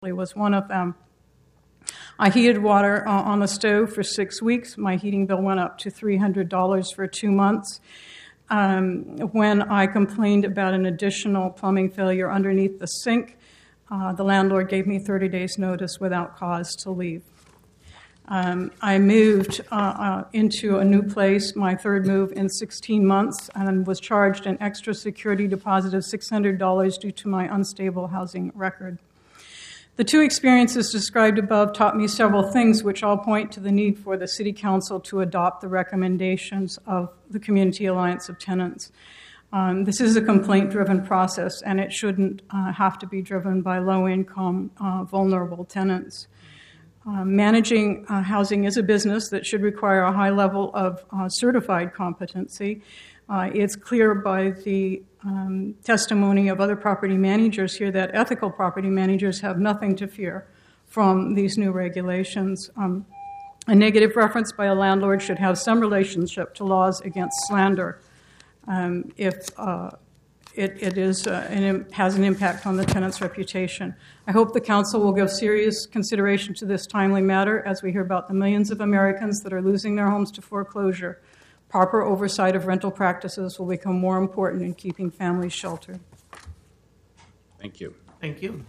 was one of them. I heated water on the stove for 6 weeks. My heating bill went up to $300 for 2 months. When I complained about an additional plumbing failure underneath the sink, the landlord gave me 30 days' notice without cause to leave. I moved into a new place, my third move in 16 months, and was charged an extra security deposit of $600 due to my unstable housing record. The two experiences described above taught me several things which all point to the need for the City Council to adopt the recommendations of the Community Alliance of Tenants. This is a complaint-driven process, and it shouldn't have to be driven by low-income, vulnerable tenants. Managing housing is a business that should require a high level of certified competency. It's clear by the testimony of other property managers here that ethical property managers have nothing to fear from these new regulations. A negative reference by a landlord should have some relationship to laws against slander if it has an impact on the tenant's reputation. I hope the Council will give serious consideration to this timely matter as we hear about the millions of Americans that are losing their homes to foreclosure. Proper oversight of rental practices will become more important in keeping families sheltered. Thank you. Thank you.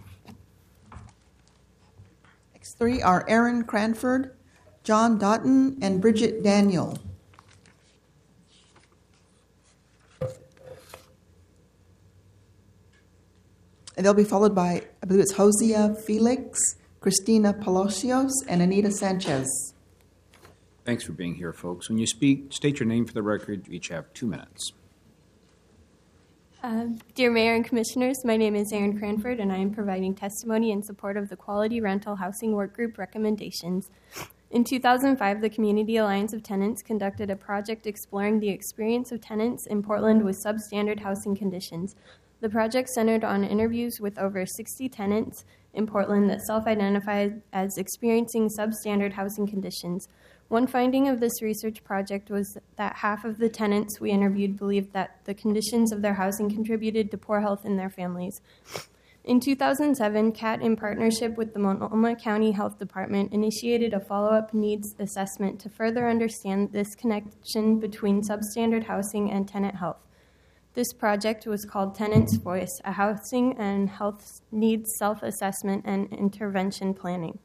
Next three are Aaron Cranford, John Doughton, and Bridget Daniel. And they'll be followed by, I believe it's Hosea Felix, Christina Palacios, and Anita Sanchez. Thanks for being here, folks. When you speak, state your name for the record. You each have 2 minutes. Dear Mayor and Commissioners, my name is Erin Cranford, and I am providing testimony in support of the Quality Rental Housing Workgroup recommendations. In 2005, the Community Alliance of Tenants conducted a project exploring the experience of tenants in Portland with substandard housing conditions. The project centered on interviews with over 60 tenants in Portland that self-identified as experiencing substandard housing conditions. One finding of this research project was that half of the tenants we interviewed believed that the conditions of their housing contributed to poor health in their families. In 2007, CAT, in partnership with the Multnomah County Health Department, initiated a follow-up needs assessment to further understand this connection between substandard housing and tenant health. This project was called Tenants' Voice, a housing and health needs self-assessment and intervention planning.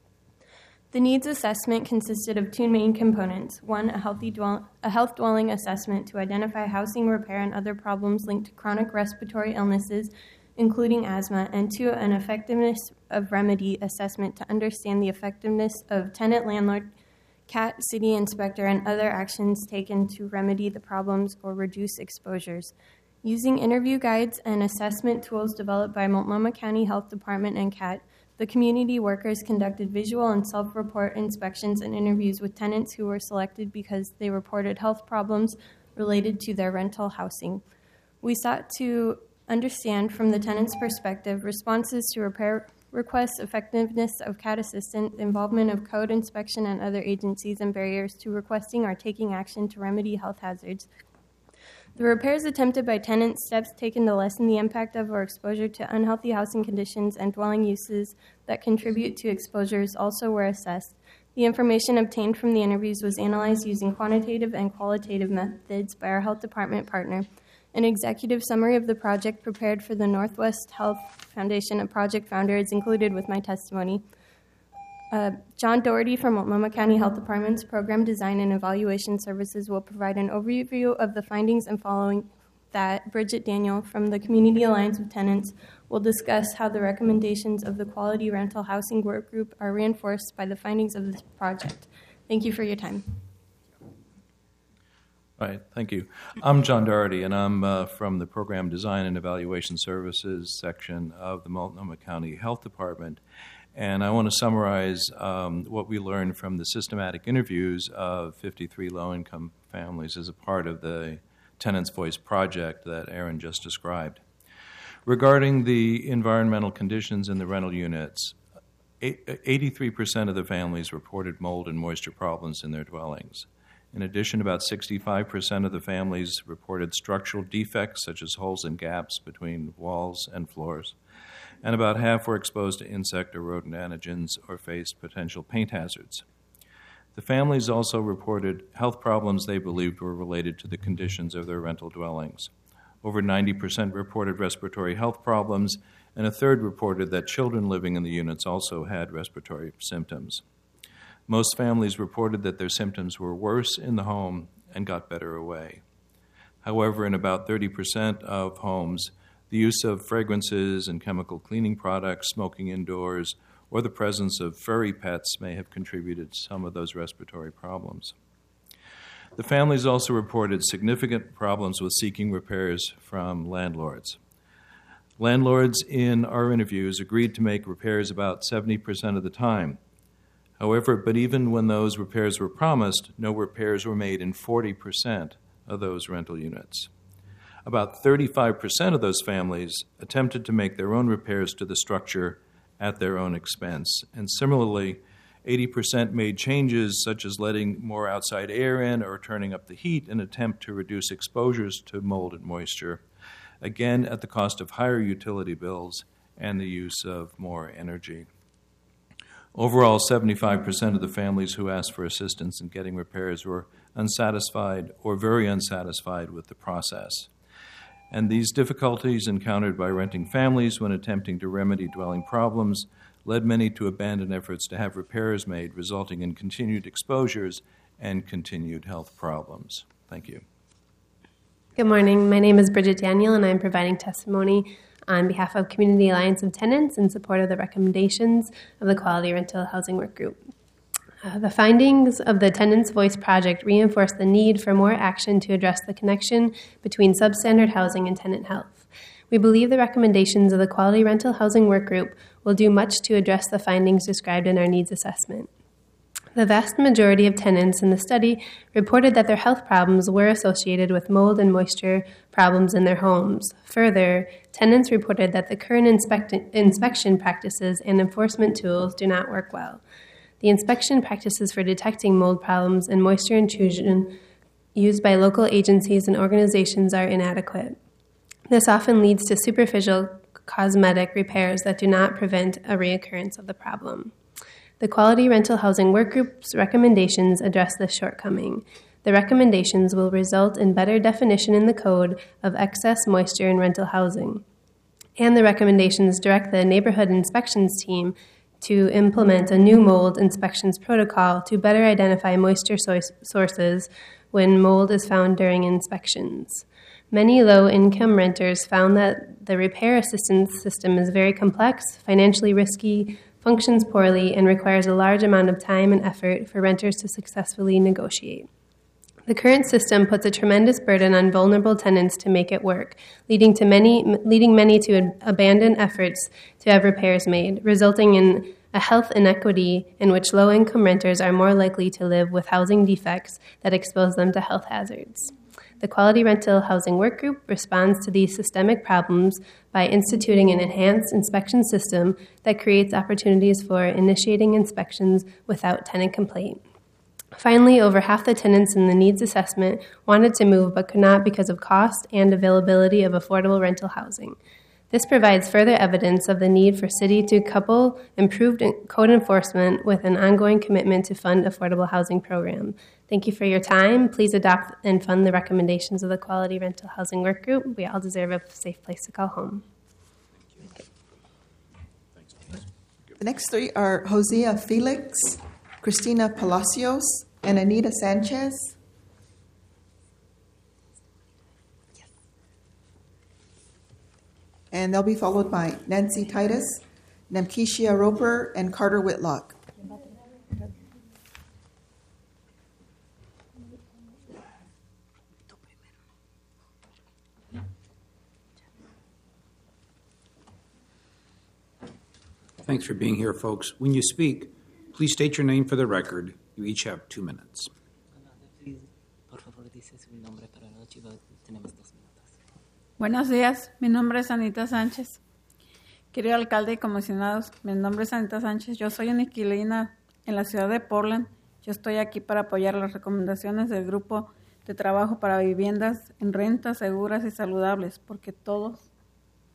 The needs assessment consisted of two main components. One, a health dwelling assessment to identify housing repair and other problems linked to chronic respiratory illnesses, including asthma, and two, an effectiveness of remedy assessment to understand the effectiveness of tenant, landlord, CAT, city inspector, and other actions taken to remedy the problems or reduce exposures. Using interview guides and assessment tools developed by Multnomah County Health Department and CAT, the community workers conducted visual and self-report inspections and interviews with tenants who were selected because they reported health problems related to their rental housing. We sought to understand from the tenant's perspective responses to repair requests, effectiveness of CAT assistance, involvement of code inspection and other agencies, and barriers to requesting or taking action to remedy health hazards. The repairs attempted by tenants, steps taken to lessen the impact of or exposure to unhealthy housing conditions, and dwelling uses that contribute to exposures also were assessed. The information obtained from the interviews was analyzed using quantitative and qualitative methods by our health department partner. An executive summary of the project prepared for the Northwest Health Foundation, a project founder, is included with my testimony. John Doherty from Multnomah County Health Department's Program Design and Evaluation Services will provide an overview of the findings, and following that, Bridget Daniel from the Community Alliance of Tenants will discuss how the recommendations of the Quality Rental Housing Work Group are reinforced by the findings of this project. Thank you for your time. All right, thank you. I'm John Doherty, and I'm from the Program Design and Evaluation Services section of the Multnomah County Health Department. And I want to summarize what we learned from the systematic interviews of 53 low-income families as a part of the Tenants' Voice project that Aaron just described. Regarding the environmental conditions in the rental units, 83% of the families reported mold and moisture problems in their dwellings. In addition, about 65% of the families reported structural defects such as holes and gaps between walls and floors. and about half were exposed to insect or rodent antigens or faced potential paint hazards. The families also reported health problems they believed were related to the conditions of their rental dwellings. Over 90% reported respiratory health problems, and a third reported that children living in the units also had respiratory symptoms. Most families reported that their symptoms were worse in the home and got better away. However, in about 30% of homes, the use of fragrances and chemical cleaning products, smoking indoors, or the presence of furry pets may have contributed to some of those respiratory problems. The families also reported significant problems with seeking repairs from landlords. Landlords in our interviews agreed to make repairs about 70% of the time. However, but even when those repairs were promised, no repairs were made in 40% of those rental units. About 35% of those families attempted to make their own repairs to the structure at their own expense. And similarly, 80% made changes such as letting more outside air in or turning up the heat in an attempt to reduce exposures to mold and moisture, again at the cost of higher utility bills and the use of more energy. Overall, 75% of the families who asked for assistance in getting repairs were unsatisfied or very unsatisfied with the process. And these difficulties encountered by renting families when attempting to remedy dwelling problems led many to abandon efforts to have repairs made, resulting in continued exposures and continued health problems. Thank you. Good morning. My name is Bridget Daniel, and I'm providing testimony on behalf of Community Alliance of Tenants in support of the recommendations of the Quality Rental Housing Work Group. The findings of the Tenants' Voice Project reinforce the need for more action to address the connection between substandard housing and tenant health. We believe the recommendations of the Quality Rental Housing Work Group will do much to address the findings described in our needs assessment. The vast majority of tenants in the study reported that their health problems were associated with mold and moisture problems in their homes. Further, tenants reported that the current inspection practices and enforcement tools do not work well. The inspection practices for detecting mold problems and moisture intrusion used by local agencies and organizations are inadequate. This often leads to superficial cosmetic repairs that do not prevent a reoccurrence of the problem. The Quality Rental Housing Work Group's recommendations address this shortcoming. The recommendations will result in better definition in the code of excess moisture in rental housing. And the recommendations direct the neighborhood inspections team to implement a new mold inspections protocol to better identify moisture sources when mold is found during inspections. Many low-income renters found that the repair assistance system is very complex, financially risky, functions poorly, and requires a large amount of time and effort for renters to successfully negotiate. The current system puts a tremendous burden on vulnerable tenants to make it work, leading many to abandon efforts to have repairs made, resulting in a health inequity in which low-income renters are more likely to live with housing defects that expose them to health hazards. The Quality Rental Housing Work Group responds to these systemic problems by instituting an enhanced inspection system that creates opportunities for initiating inspections without tenant complaint. Finally, over half the tenants in the needs assessment wanted to move but could not because of cost and availability of affordable rental housing. This provides further evidence of the need for city to couple improved code enforcement with an ongoing commitment to fund affordable housing program. Thank you for your time. Please adopt and fund the recommendations of the Quality Rental Housing Work Group. We all deserve a safe place to call home. The next three are Hosea Felix, Cristina Palacios, and Anita Sanchez. And they'll be followed by Nancy Titus, Namkesia Roper, and Carter Whitlock. Thanks for being here, folks. When you speak, please state your name for the record. You each have 2 minutes. Buenos días, mi nombre es Anita Sánchez. Querido alcalde y comisionados, mi nombre es Anita Sánchez. Yo soy una inquilina en la ciudad de Portland. Yo estoy aquí para apoyar las recomendaciones del grupo de trabajo para viviendas en renta seguras y saludables, porque todos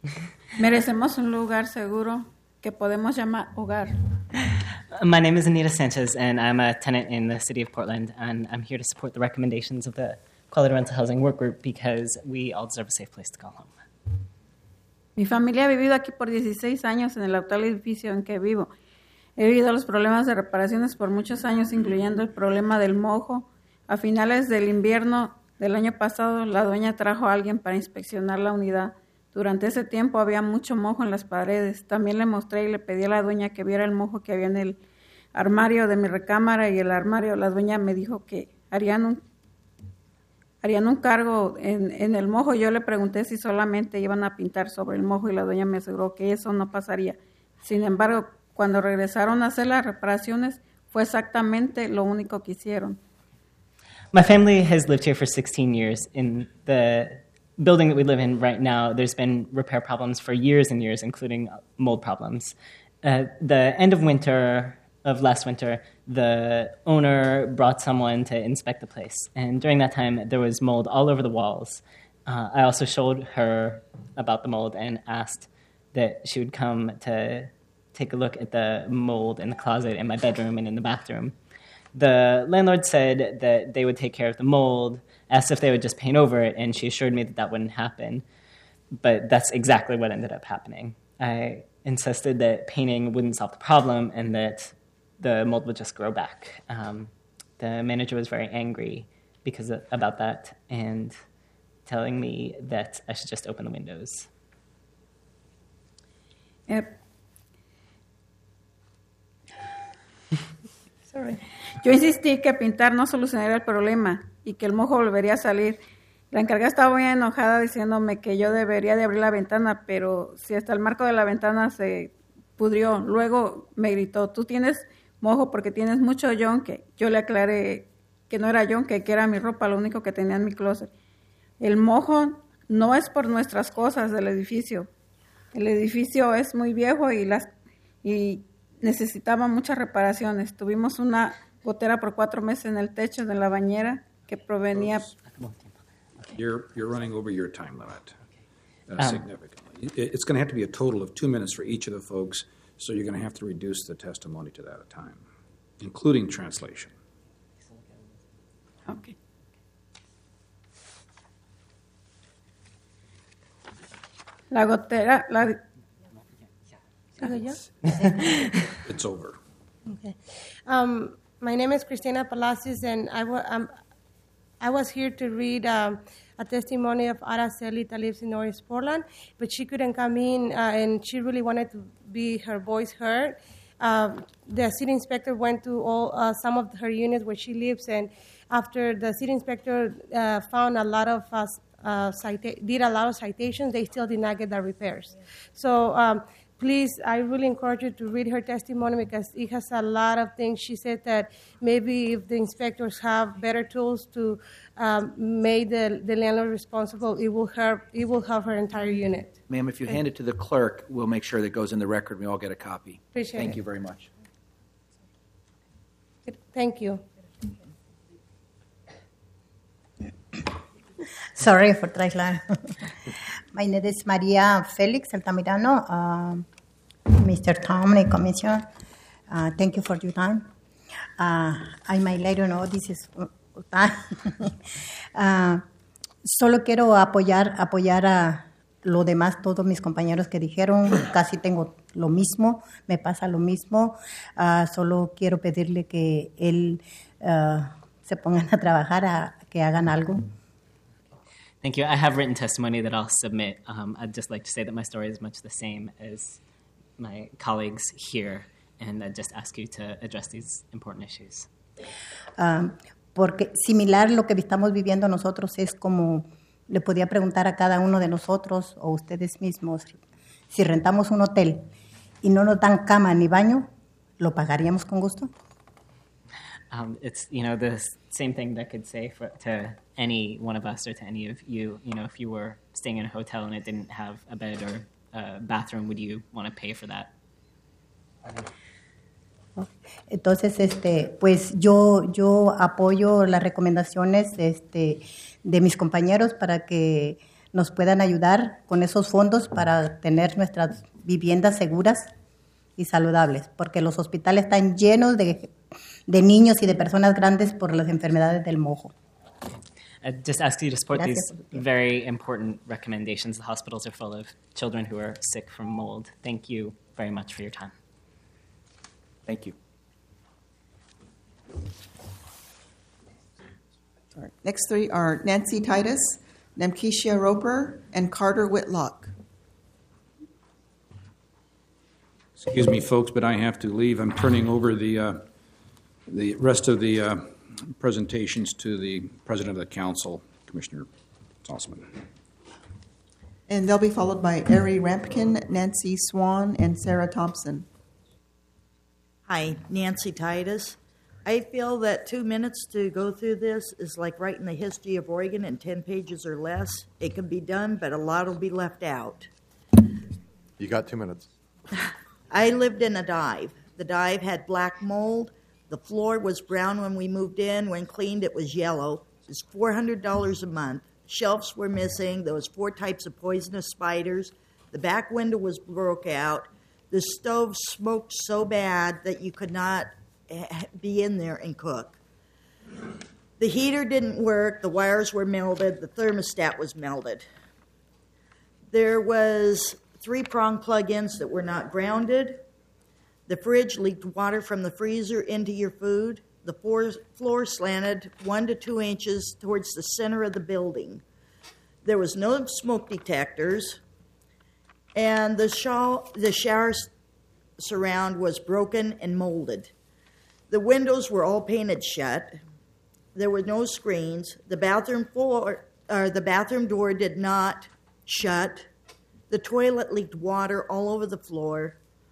Merecemos un lugar seguro que podemos llamar hogar. My name is Anita Sanchez, and I'm a tenant in the city of Portland, and I'm here to support the recommendations of the Quality Rental Housing Work Group because we all deserve a safe place to call home. Mi familia ha vivido aquí por 16 años en el actual edificio en que vivo. He vivido los problemas de reparaciones por muchos años, incluyendo el problema del mojo. A finales del invierno del año pasado, la dueña trajo a alguien para inspeccionar la unidad. Durante ese tiempo había mucho mojo en las paredes. También le mostré y le pedí a la dueña que viera el mojo que había en el armario de mi recámara y el armario. La dueña me dijo que harían un cargo en el mojo. Yo le pregunté si solamente iban a pintar sobre el mojo y la dueña me aseguró que eso no pasaría. Sin embargo, cuando regresaron a hacer las reparaciones, fue exactamente lo único que hicieron. My family has lived here for 16 years. In the building that we live in right now, there's been repair problems for years and years, including mold problems. The end of last winter, the owner brought someone to inspect the place. And during that time, there was mold all over the walls. I also showed her about the mold and asked that she would come to take a look at the mold in the closet in my bedroom and in the bathroom. The landlord said that they would take care of the mold, asked if they would just paint over it, and she assured me that that wouldn't happen. But that's exactly what ended up happening. I insisted that painting wouldn't solve the problem and that the mold would just grow back. The manager was very angry about that and telling me that I should just open the windows. Yo insistí que pintar no solucionaría el problema y que el mojo volvería a salir. La encargada estaba muy enojada diciéndome que yo debería de abrir la ventana, pero si hasta el marco de la ventana se pudrió. Luego me gritó, tú tienes mojo porque tienes mucho yonque. Yo le aclaré que no era yonque, que era mi ropa, lo único que tenía en mi closet. El mojo no es por nuestras cosas del edificio. El edificio es muy viejo y necesitaba muchas reparaciones. Tuvimos una gotera por 4 meses en el techo de la bañera que provenía. You're running over your time limit significantly. It's going to have to be a total of 2 minutes for each of the folks, so you're going to have to reduce the testimony to that time, including translation. Okay. La gotera, It's over. Okay. My name is Cristina Palacios, and I was here to read a testimony of Araceli that lives in North Portland, but she couldn't come in, and she really wanted to be her voice heard. The city inspector went to some of her units where she lives, and after the city inspector found a lot of did a lot of citations, they still did not get the repairs. So please, I really encourage you to read her testimony because it has a lot of things. She said that maybe if the inspectors have better tools to make the landlord responsible, it will help her entire unit. Ma'am, if you hand it to the clerk, we'll make sure that goes in the record. We all get a copy. Appreciate Thank it. you very much. Thank you. Sorry for traslad. My name is Maria Felix Altamirano. Mr. Tomley, Commissioner, thank you for your time. I might let you know this is time. Solo quiero apoyar a lo demás, todos mis compañeros que dijeron, casi tengo lo mismo, me pasa lo mismo. Solo quiero pedirle que él se pongan a trabajar, que hagan algo. Thank you. I have written testimony that I'll submit. I'd just like to say that my story is much the same as my colleagues here, and I'd just ask you to address these important issues. Porque similar lo que estamos viviendo nosotros es como le podía preguntar a cada uno de nosotros o ustedes mismos, si rentamos un hotel y no nos dan cama ni baño, ¿lo pagaríamos con gusto? It's the same thing that I could say to any one of us or to any of you. If you were staying in a hotel and it didn't have a bed or a bathroom, would you want to pay for that? Entonces, pues yo apoyo las recomendaciones de mis compañeros para que nos puedan ayudar con esos fondos para tener nuestras viviendas seguras y saludables, porque los hospitales están llenos de niños y de personas grandes por las enfermedades del mojo. I just ask you to support Gracias these por tu tiempo. very important recommendations. The hospitals are full of children who are sick from mold. Thank you very much for your time. Thank you. All right. Next three are Nancy Titus, Namkeisha Roper, and Carter Whitlock. Excuse me, folks, but I have to leave. I'm turning over the rest of the presentations to the President of the Council, Commissioner Salzman. And they'll be followed by Ari Rampkin, Nancy Swan, and Sarah Thompson. Hi, Nancy Titus. I feel that 2 minutes to go through this is like writing the history of Oregon in 10 pages or less. It can be done, but a lot will be left out. You got 2 minutes. I lived in a dive. The dive had black mold. The floor was brown when we moved in. When cleaned, it was yellow. It was $400 a month. Shelves were missing. There was 4 types of poisonous spiders. The back window was broke out. The stove smoked so bad that you could not be in there and cook. The heater didn't work. The wires were melted. The thermostat was melted. There was 3-prong plug-ins that were not grounded. The fridge leaked water from the freezer into your food. The floor slanted 1 to 2 inches towards the center of the building. There was no smoke detectors, and the shower surround was broken and molded. The windows were all painted shut. There were no screens. The bathroom door did not shut. The toilet leaked water all over the floor.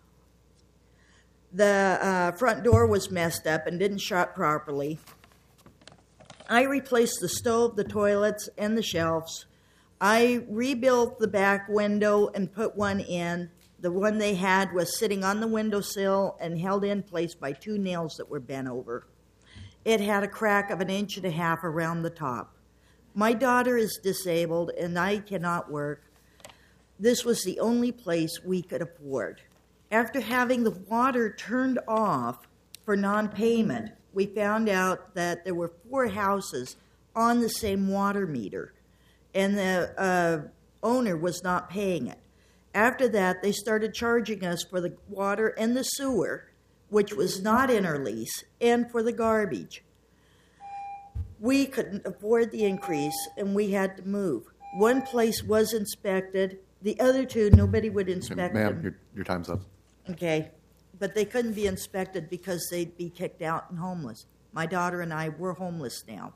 The front door was messed up and didn't shut properly. I replaced the stove, the toilets, and the shelves. I rebuilt the back window and put one in. The one they had was sitting on the windowsill and held in place by 2 nails that were bent over. It had a crack of 1.5 inches around the top. My daughter is disabled and I cannot work. This was the only place we could afford. After having the water turned off for non-payment, we found out that there were 4 houses on the same water meter, and the owner was not paying it. After that, they started charging us for the water and the sewer, which was not in our lease, and for the garbage. We couldn't afford the increase, and we had to move. One place was inspected. The other 2, nobody would inspect them. Ma'am, your time's up. Okay, but they couldn't be inspected because they'd be kicked out and homeless. My daughter and I were homeless now.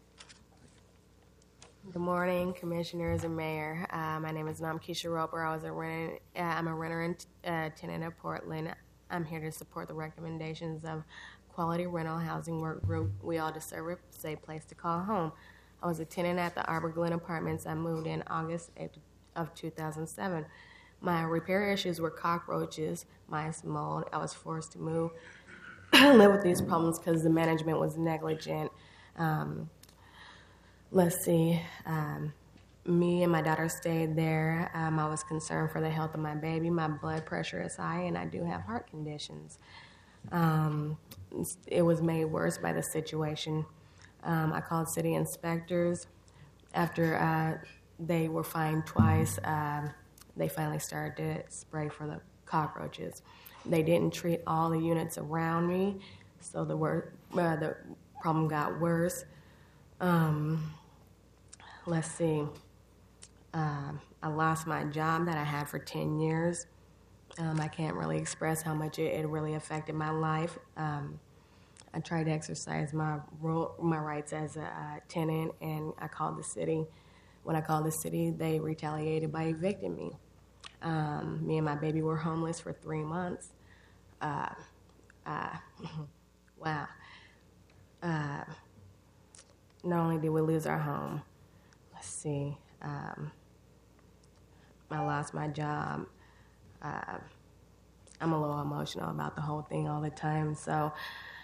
Good morning, commissioners and mayor. My name is Namkeisha Roper. I'm a renter and tenant of Portland. I'm here to support the recommendations of Quality Rental Housing Work Group. We all deserve a safe place to call home. I was a tenant at the Arbor Glen Apartments. I moved in August of 2007. My repair issues were cockroaches, mice, mold. I was forced to move, live with these problems because the management was negligent. Me and my daughter stayed there. I was concerned for the health of my baby. My blood pressure is high, and I do have heart conditions. It was made worse by the situation. I called city inspectors. After they were fined twice, they finally started to spray for the cockroaches. They didn't treat all the units around me, so the problem got worse. I lost my job that I had for 10 years. I can't really express how much it really affected my life. I tried to exercise my rights as a tenant, and I called the city. When I called the city, they retaliated by evicting me. Me and my baby were homeless for 3 months. Wow. Not only did we lose our home, I lost my job. I'm a little emotional about the whole thing all the time, so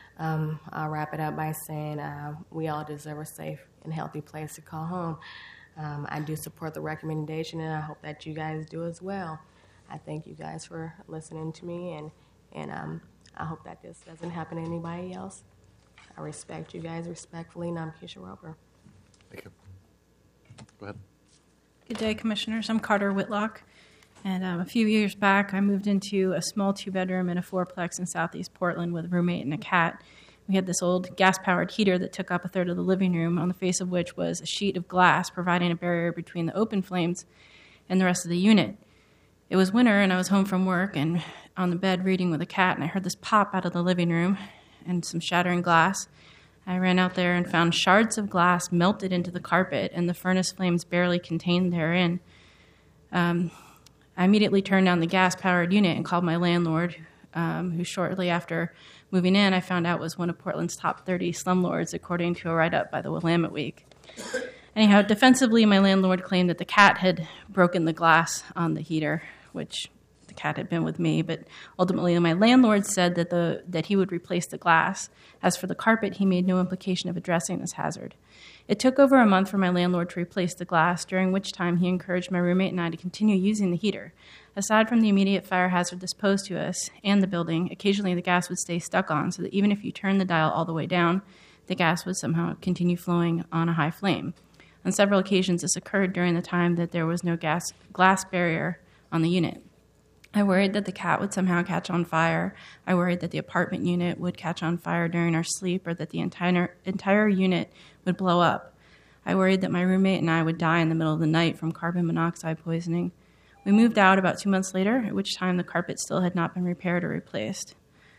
I'll wrap it up by saying we all deserve a safe and healthy place to call home. I do support the recommendation, and I hope that you guys do as well. I thank you guys for listening to me, and I hope that this doesn't happen to anybody else. I respect you guys. Respectfully, Nam Keisha Roper. Thank you. Go ahead. Good day, Commissioners. I'm Carter Whitlock, and a few years back, I moved into a small 2-bedroom and a 4-plex in Southeast Portland with a roommate and a cat. We had this old gas-powered heater that took up a third of the living room, on the face of which was a sheet of glass providing a barrier between the open flames and the rest of the unit. It was winter, and I was home from work and on the bed reading with a cat, and I heard this pop out of the living room and some shattering glass. I ran out there and found shards of glass melted into the carpet and the furnace flames barely contained therein. I immediately turned down the gas-powered unit and called my landlord, who shortly after moving in, I found out was one of Portland's top 30 slumlords, according to a write-up by the Willamette Week. Anyhow, defensively, my landlord claimed that the cat had broken the glass on the heater, which the cat had been with me, but ultimately my landlord said that he would replace the glass. As for the carpet, he made no implication of addressing this hazard. It took over a month for my landlord to replace the glass, during which time he encouraged my roommate and I to continue using the heater. Aside from the immediate fire hazard this posed to us and the building, occasionally the gas would stay stuck on, so that even if you turned the dial all the way down, the gas would somehow continue flowing on a high flame. On several occasions, this occurred during the time that there was no glass barrier on the unit. I worried that the cat would somehow catch on fire. I worried that the apartment unit would catch on fire during our sleep, or that the entire unit would blow up. I worried that my roommate and I would die in the middle of the night from carbon monoxide poisoning. We moved out about 2 months later, at which time the carpet still had not been repaired or replaced.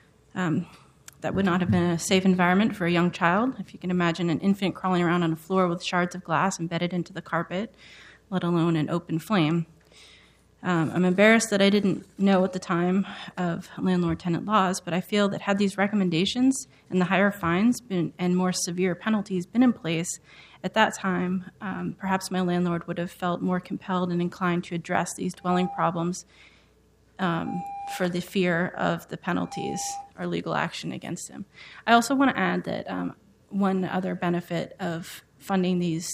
That would not have been a safe environment for a young child. If you can imagine an infant crawling around on a floor with shards of glass embedded into the carpet, let alone an open flame. I'm embarrassed that I didn't know at the time of landlord-tenant laws, but I feel that had these recommendations and the higher fines and more severe penalties been in place at that time, perhaps my landlord would have felt more compelled and inclined to address these dwelling problems for the fear of the penalties or legal action against him. I also want to add that one other benefit of funding these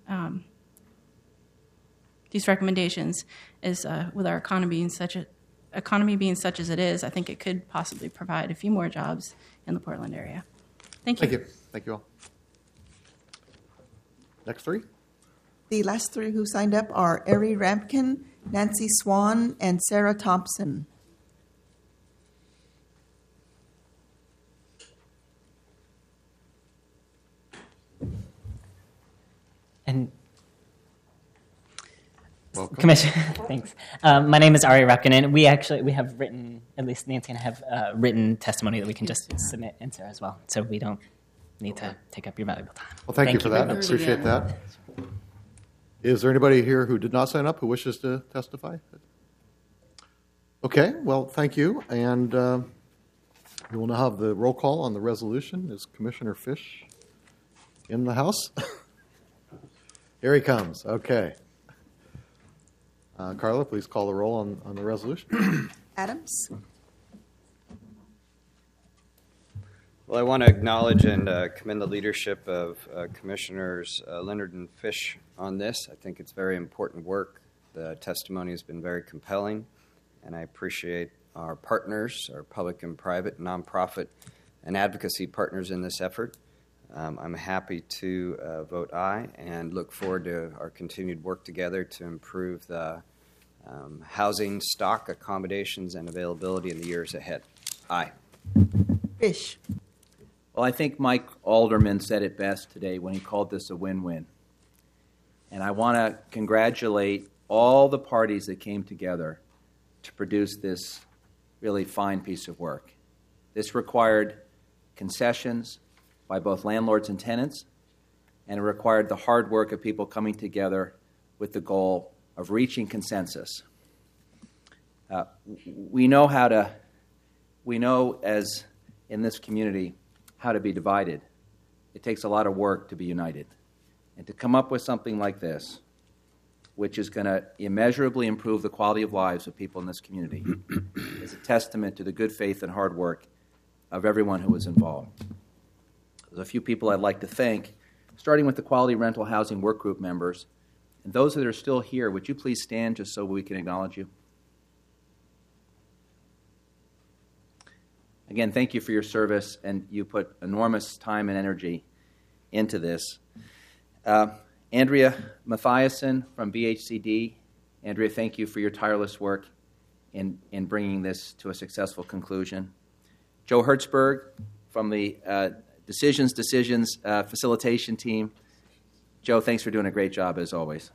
recommendations is with our economy being such as it is, I think it could possibly provide a few more jobs in the Portland area. Thank you. Thank you. Thank you all. Next three. The last three who signed up are Ari Rampkin, Nancy Swan, and Sarah Thompson. And welcome. Commissioner, thanks. My name is Ari Rapkin, and we have written, at least Nancy and I have written testimony that we can just submit and Sarah as well, so we don't need to take up your valuable time. Well, thank you for that. I appreciate that. Is there anybody here who did not sign up who wishes to testify? Okay, well, thank you. And we will now have the roll call on the resolution. Is Commissioner Fish in the house? Here he comes. Okay. Carla, please call the roll on the resolution. Adams? Well, I want to acknowledge and commend the leadership of Commissioners Leonard and Fish on this. I think it's very important work. The testimony has been very compelling, and I appreciate our partners, our public and private, nonprofit, and advocacy partners in this effort. I'm happy to vote aye and look forward to our continued work together to improve the housing stock, accommodations, and availability in the years ahead. Aye. Fish? Well, I think Mike Alderman said it best today when he called this a win-win. And I want to congratulate all the parties that came together to produce this really fine piece of work. This required concessions by both landlords and tenants, and it required the hard work of people coming together with the goal of reaching consensus. We know as in this community how to be divided. It takes a lot of work to be united. And to come up with something like this, which is going to immeasurably improve the quality of lives of people in this community, is a testament to the good faith and hard work of everyone who was involved. There's a few people I'd like to thank, starting with the Quality Rental Housing Work Group members And those that are still here, would you please stand just so we can acknowledge you? Again, thank you for your service, and you put enormous time and energy into this. Andrea Mathiasen from BHCD. Andrea, thank you for your tireless work in bringing this to a successful conclusion. Joe Hertzberg from the Decisions Facilitation Team. Joe, thanks for doing a great job as always.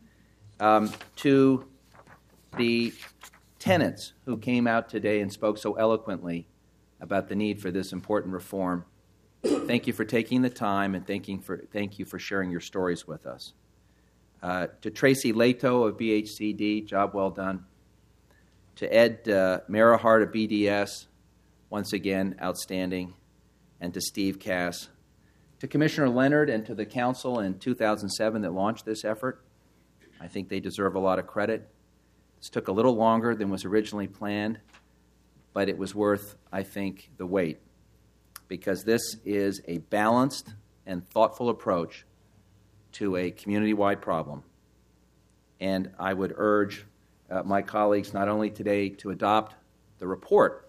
To the tenants who came out today and spoke so eloquently about the need for this important reform, thank you for taking the time, and thank you for sharing your stories with us. To Tracy Leto of BHCD, job well done. To Ed Marahart of BDS, once again, outstanding. And to Steve Cass. To Commissioner Leonard and to the council in 2007 that launched this effort, I think they deserve a lot of credit. This took a little longer than was originally planned, but it was worth, I think, the wait, because this is a balanced and thoughtful approach to a community-wide problem. And I would urge my colleagues not only today to adopt the report,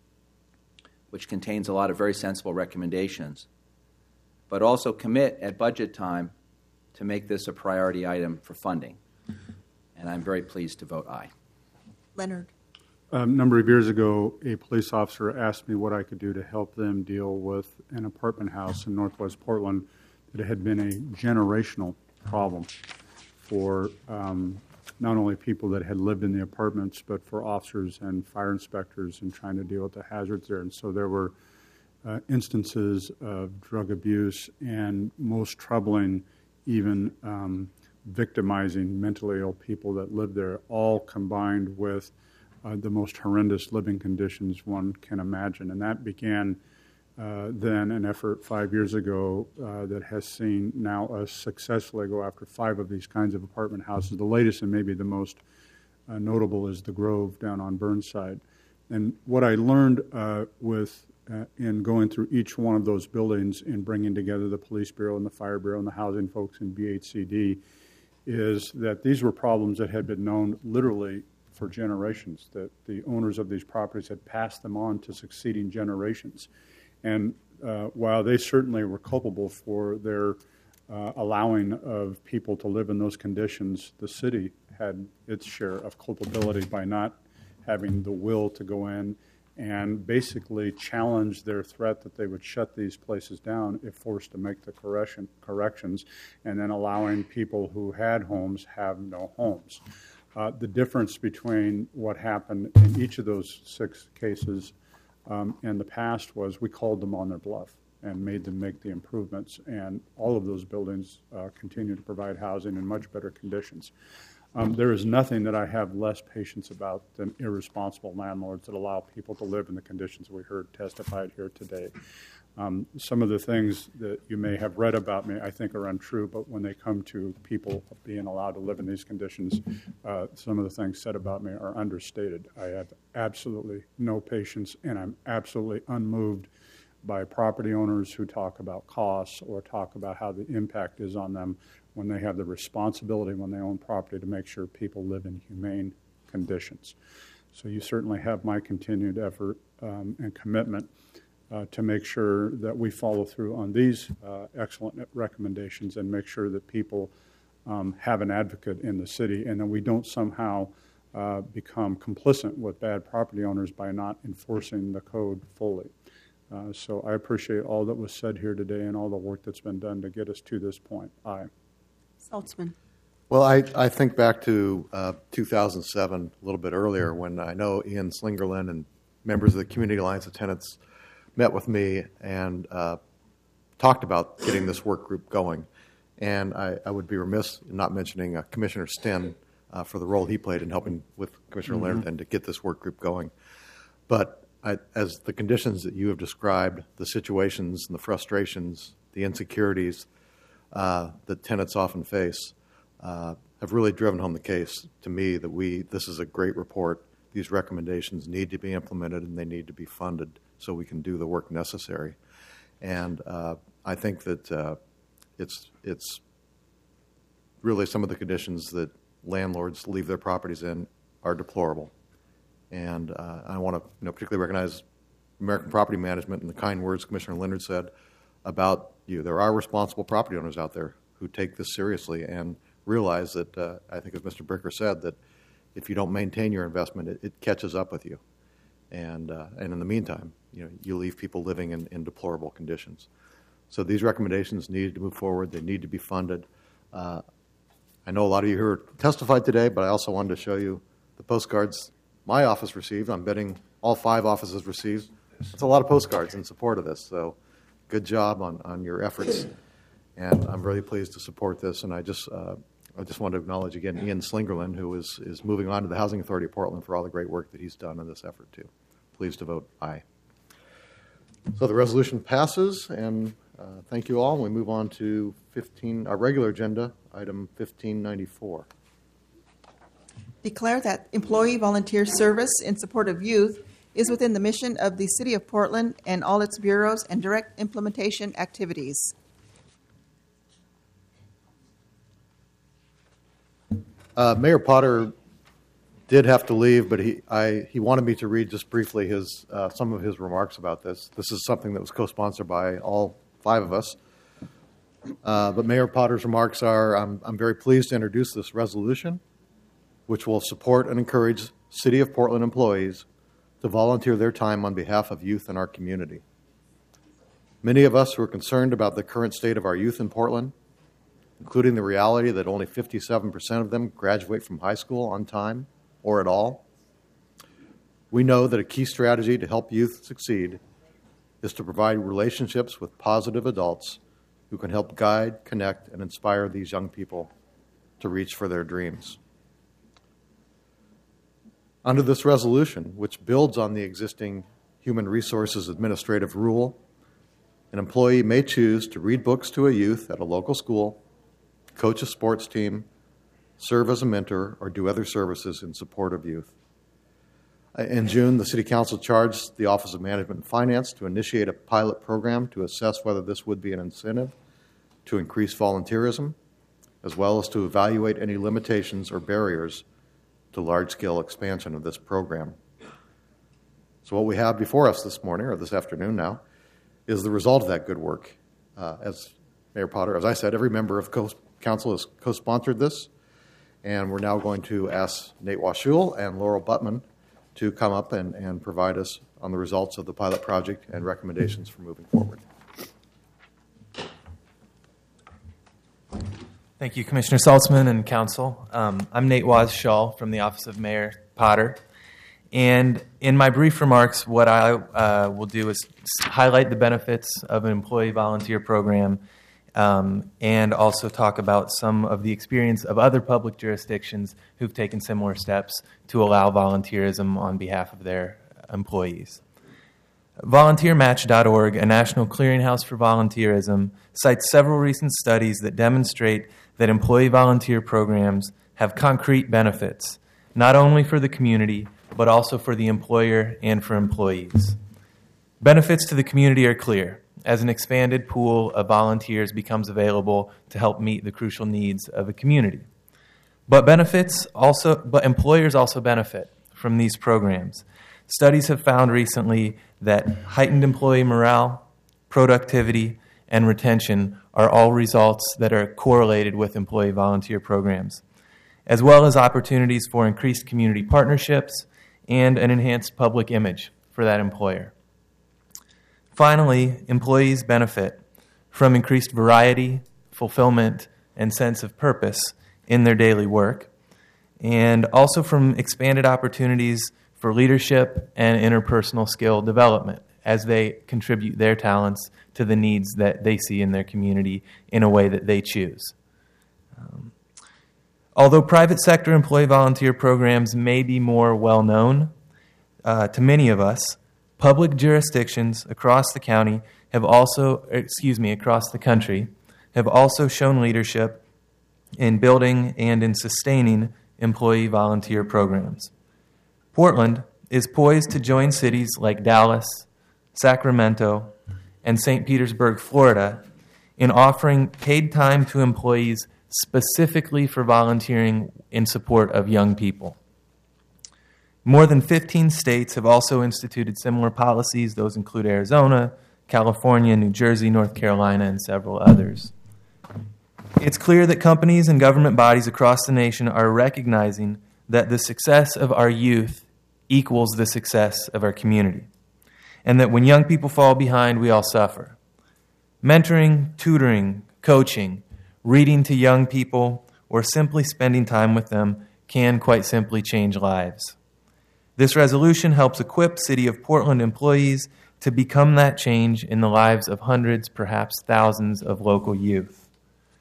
which contains a lot of very sensible recommendations, but also commit at budget time to make this a priority item for funding. And I'm very pleased to vote aye. Leonard. A number of years ago, a police officer asked me what I could do to help them deal with an apartment house in Northwest Portland that had been a generational problem for not only people that had lived in the apartments, but for officers and fire inspectors and trying to deal with the hazards there. And so there were instances of drug abuse and, most troubling, even victimizing mentally ill people that lived there, all combined with the most horrendous living conditions one can imagine. And that began then an effort 5 years ago that has seen now us successfully go after 5 of these kinds of apartment houses. The latest and maybe the most notable is the Grove down on Burnside. And what I learned in going through each one of those buildings and bringing together the Police Bureau and the Fire Bureau and the housing folks in BHCD is that these were problems that had been known literally for generations, that the owners of these properties had passed them on to succeeding generations. And while they certainly were culpable for their allowing of people to live in those conditions, the city had its share of culpability by not having the will to go in and basically challenge their threat that they would shut these places down if forced to make the corrections, and then allowing people who had homes have no homes. The difference between what happened in each of those 6 cases in the past was we called them on their bluff and made them make the improvements, and all of those buildings continue to provide housing in much better conditions. There is nothing that I have less patience about than irresponsible landlords that allow people to live in the conditions we heard testified here today. Some of the things that you may have read about me I think are untrue, but when they come to people being allowed to live in these conditions, some of the things said about me are understated. I have absolutely no patience, and I'm absolutely unmoved by property owners who talk about costs or talk about how the impact is on them when they have the responsibility when they own property to make sure people live in humane conditions. So you certainly have my continued effort and commitment to make sure that we follow through on these excellent recommendations and make sure that people have an advocate in the city, and that we don't somehow become complicit with bad property owners by not enforcing the code fully. So I appreciate all that was said here today and all the work that's been done to get us to this point. Aye. Saltzman. Well, I think back to 2007, a little bit earlier, when I know Ian Slingerland and members of the Community Alliance of Tenants met with me and talked about getting this work group going. And I would be remiss in not mentioning Commissioner Sten for the role he played in helping with Commissioner Leonard and to get this work group going. But as the conditions that you have described, the situations and the frustrations, the insecurities that tenants often face, have really driven home the case to me that this is a great report. These recommendations need to be implemented and they need to be funded so we can do the work necessary. And I think that it's really some of the conditions that landlords leave their properties in are deplorable. And I want to particularly recognize American Property Management and the kind words Commissioner Leonard said about you. There are responsible property owners out there who take this seriously and realize that, I think as Mr. Bricker said, that if you don't maintain your investment, it catches up with you. And in the meantime, you leave people living in deplorable conditions. So these recommendations need to move forward. They need to be funded. I know a lot of you here testified today, but I also wanted to show you the postcards my office received. I'm betting all 5 offices received. It's a lot of postcards in support of this. So good job on your efforts. And I'm really pleased to support this. And I just want to acknowledge again Ian Slingerland, who is moving on to the Housing Authority of Portland for all the great work that he's done in this effort too. Pleased to vote aye. So the resolution passes, and thank you all. And we move on to our regular agenda, item 1594. Declare that employee volunteer service in support of youth is within the mission of the City of Portland and all its bureaus and direct implementation activities. Mayor Potter did have to leave, but he wanted me to read just briefly some of his remarks about this. This is something that was co-sponsored by all 5 of us. But Mayor Potter's remarks are, I'm very pleased to introduce this resolution, which will support and encourage City of Portland employees to volunteer their time on behalf of youth in our community. Many of us who are concerned about the current state of our youth in Portland, including the reality that only 57% of them graduate from high school on time or at all, we know that a key strategy to help youth succeed is to provide relationships with positive adults who can help guide, connect, and inspire these young people to reach for their dreams. Under this resolution, which builds on the existing Human Resources Administrative Rule, an employee may choose to read books to a youth at a local school, coach a sports team, serve as a mentor, or do other services in support of youth. In June, the City Council charged the Office of Management and Finance to initiate a pilot program to assess whether this would be an incentive to increase volunteerism, as well as to evaluate any limitations or barriers to large-scale expansion of this program. So what we have before us this morning, or this afternoon now, is the result of that good work. As Mayor Potter, as I said, every member of Council has co-sponsored this, and we're now going to ask Nate Washul and Laurel Buttman to come up and provide us on the results of the pilot project and recommendations for moving forward. Thank you, Commissioner Saltzman and Council. I'm Nate Washul from the Office of Mayor Potter. And in my brief remarks, what I will do is highlight the benefits of an employee volunteer program and also talk about some of the experience of other public jurisdictions who've taken similar steps to allow volunteerism on behalf of their employees. VolunteerMatch.org, a national clearinghouse for volunteerism, cites several recent studies that demonstrate that employee volunteer programs have concrete benefits, not only for the community, but also for the employer and for employees. Benefits to the community are clear, as an expanded pool of volunteers becomes available to help meet the crucial needs of a community. But employers also benefit from these programs. Studies have found recently that heightened employee morale, productivity, and retention are all results that are correlated with employee volunteer programs, as well as opportunities for increased community partnerships and an enhanced public image for that employer. Finally, employees benefit from increased variety, fulfillment, and sense of purpose in their daily work, and also from expanded opportunities for leadership and interpersonal skill development as they contribute their talents to the needs that they see in their community in a way that they choose. Although private sector employee volunteer programs may be more well known to many of us, public jurisdictions across the country across the country have also shown leadership in building and in sustaining employee volunteer programs. Portland is poised to join cities like Dallas, Sacramento, and St. Petersburg, Florida, in offering paid time to employees specifically for volunteering in support of young people. More than 15 states have also instituted similar policies. Those include Arizona, California, New Jersey, North Carolina, and several others. It's clear that companies and government bodies across the nation are recognizing that the success of our youth equals the success of our community, and that when young people fall behind, we all suffer. Mentoring, tutoring, coaching, reading to young people, or simply spending time with them can quite simply change lives. This resolution helps equip City of Portland employees to become that change in the lives of hundreds, perhaps thousands of local youth.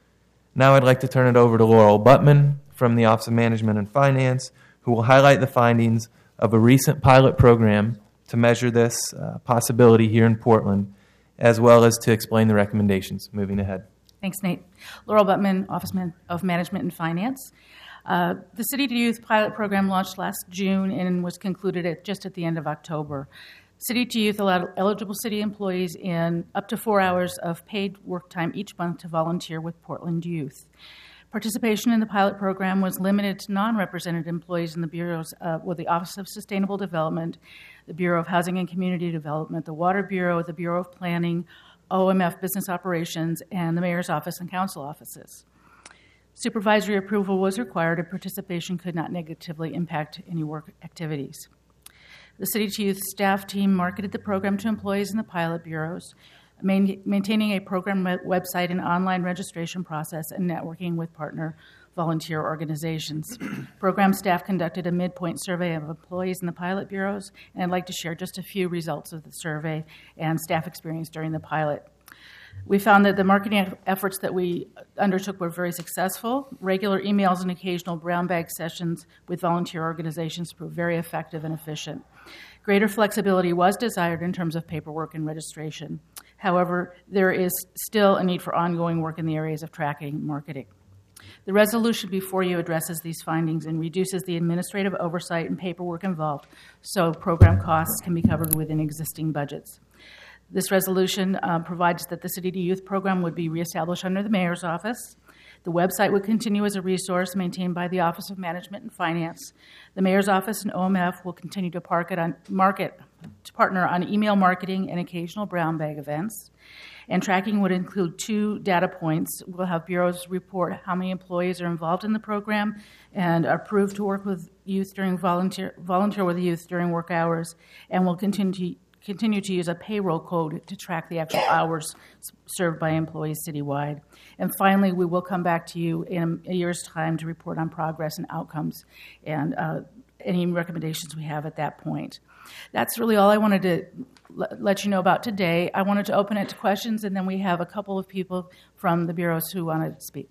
Now I'd like to turn it over to Laurel Buttman from the Office of Management and Finance, who will highlight the findings of a recent pilot program to measure this possibility here in Portland, as well as to explain the recommendations moving ahead. Thanks, Nate. Laurel Buttman, Office of Management and Finance. The City to Youth pilot program launched last June and was concluded just at the end of October. City to Youth allowed eligible city employees in up to 4 hours of paid work time each month to volunteer with Portland Youth. Participation in the pilot program was limited to non-represented employees in the bureaus with the Office of Sustainable Development, the Bureau of Housing and Community Development, the Water Bureau, the Bureau of Planning, OMF Business Operations, and the Mayor's Office and Council offices. Supervisory approval was required, and participation could not negatively impact any work activities. The City to Youth staff team marketed the program to employees in the pilot bureaus, maintaining a program website and online registration process and networking with partner volunteer organizations. Program staff conducted a midpoint survey of employees in the pilot bureaus, and I'd like to share just a few results of the survey and staff experience during the pilot. We found that the marketing efforts that we undertook were very successful. Regular emails and occasional brown bag sessions with volunteer organizations proved very effective and efficient. Greater flexibility was desired in terms of paperwork and registration. However, there is still a need for ongoing work in the areas of tracking and marketing. The resolution before you addresses these findings and reduces the administrative oversight and paperwork involved, so program costs can be covered within existing budgets. This resolution provides that the City to Youth program would be reestablished under the Mayor's Office. The website would continue as a resource maintained by the Office of Management and Finance. The Mayor's Office and OMF will continue to partner on email marketing and occasional brown bag events. And tracking would include 2 data points. We'll have bureaus report how many employees are involved in the program and are approved to work with youth during volunteer with youth during work hours, and we'll continue to use a payroll code to track the actual hours served by employees citywide. And finally, we will come back to you in a year's time to report on progress and outcomes and any recommendations we have at that point. That's really all I wanted to let you know about today. I wanted to open it to questions, and then we have a couple of people from the bureaus who want to speak.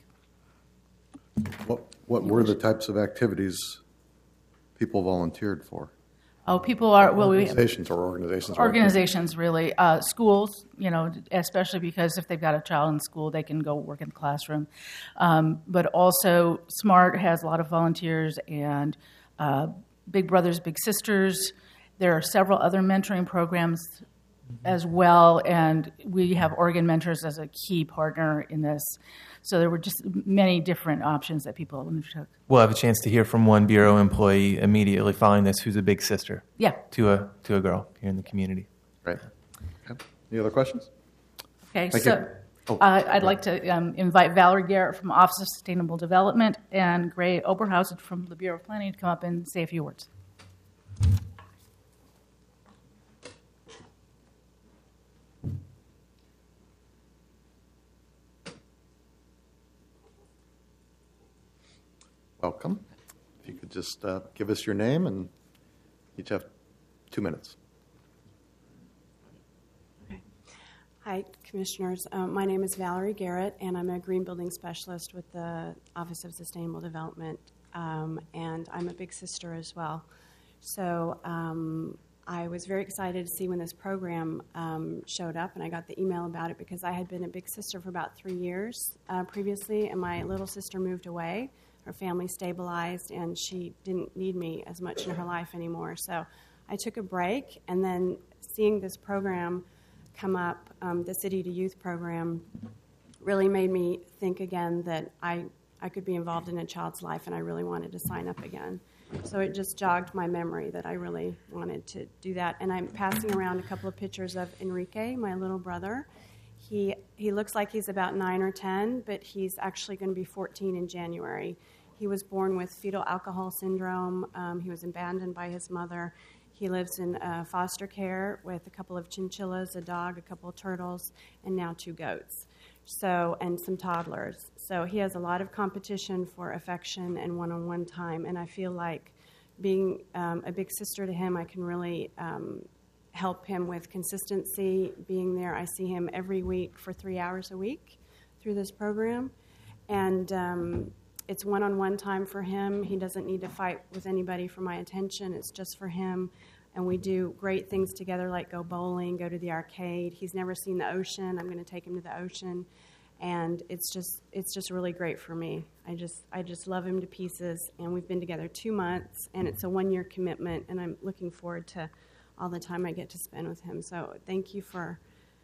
What were the types of activities people volunteered for? Oh, people are organizations. Organizations, really. Schools, especially because if they've got a child in school, they can go work in the classroom. But also, SMART has a lot of volunteers, and Big Brothers Big Sisters. There are several other mentoring programs as well, and we have Oregon Mentors as a key partner in this. So there were just many different options that people undertook. We'll have a chance to hear from one bureau employee immediately following this who's a big sister to a girl here in the community. Right. Okay. Any other questions? Okay, I'd like to invite Valerie Garrett from Office of Sustainable Development and Gray Oberhausen from the Bureau of Planning to come up and say a few words. Welcome. If you could just give us your name, and each have 2 minutes. Okay. Hi, Commissioners. My name is Valerie Garrett, and I'm a green building specialist with the Office of Sustainable Development, and I'm a big sister as well. So I was very excited to see when this program showed up, and I got the email about it because I had been a big sister for about 3 years previously, and my little sister moved away. Her family stabilized, and she didn't need me as much in her life anymore. So I took a break, and then seeing this program come up, the City to Youth program, really made me think again that I I could be involved in a child's life, and I really wanted to sign up again. So it just jogged my memory that I really wanted to do that. And I'm passing around a couple of pictures of Enrique, my little brother. He looks like he's about 9 or 10, but he's actually going to be 14 in January. He was born with fetal alcohol syndrome. He was abandoned by his mother. He lives in foster care with a couple of chinchillas, a dog, a couple of turtles, and now 2 goats. And some toddlers. So he has a lot of competition for affection and one-on-one time, and I feel like being a big sister to him, I can really help him with consistency, being there. I see him every week for 3 hours a week through this program, and it's one-on-one time for him. He doesn't need to fight with anybody for my attention. It's just for him. And we do great things together, like go bowling, go to the arcade. He's never seen the ocean. I'm going to take him to the ocean. And it's just really great for me. I just love him to pieces. And we've been together 2 months, and it's a 1-year commitment. And I'm looking forward to all the time I get to spend with him. So thank you for,